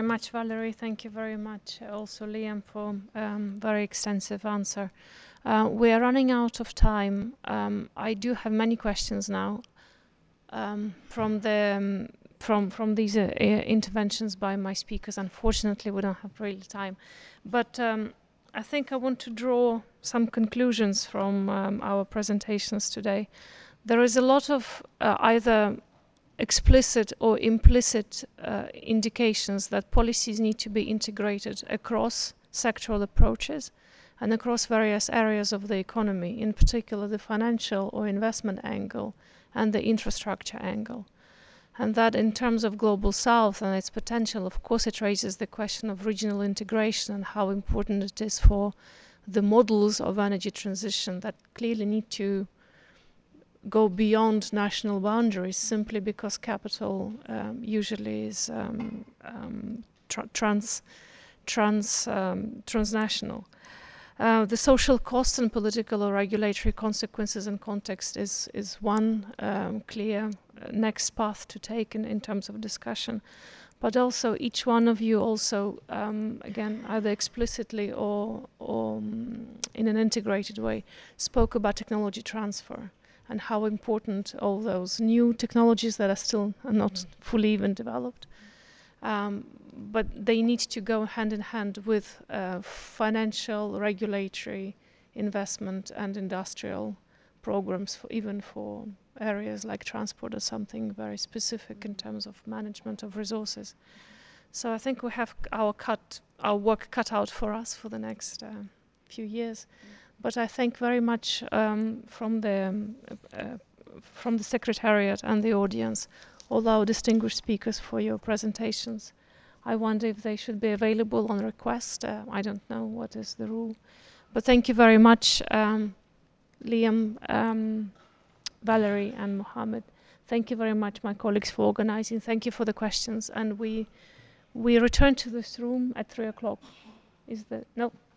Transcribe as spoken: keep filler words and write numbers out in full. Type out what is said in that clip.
much, Valerie. Thank you very much, uh, also Liam, for um, very extensive answer. Uh, we are running out of time. Um, I do have many questions now um, from the um, from from these uh, uh, interventions by my speakers. Unfortunately, we don't have really time, but um, I think I want to draw some conclusions from um, our presentations today. There is a lot of uh, either explicit or implicit uh, indications that policies need to be integrated across sectoral approaches and across various areas of the economy, in particular the financial or investment angle and the infrastructure angle. And that in terms of Global South and its potential, of course, it raises the question of regional integration and how important it is for the models of energy transition that clearly need to go beyond national boundaries simply because capital um, usually is um, um, tra trans, trans, um, transnational. Uh, the social cost and political or regulatory consequences and context is, is one um, clear uh, next path to take in, in terms of discussion. But also each one of you also, um, again, either explicitly or, or um, in an integrated way, spoke about technology transfer and how important all those new technologies that are still are not fully even developed. Um, but they need to go hand in hand with uh, financial, regulatory, investment and industrial programs, for even for areas like transport or something very specific in terms of management of resources. So I think we have our cut, our work cut out for us for the next uh, few years. But I thank very much um, from the um, uh, from the Secretariat and the audience, all our distinguished speakers for your presentations. I wonder if they should be available on request. Uh, I don't know what is the rule. But thank you very much, um, Liam, um, Valerie and Mohammed. Thank you very much, my colleagues, for organizing. Thank you for the questions. And we we return to this room at three o'clock. Is that no?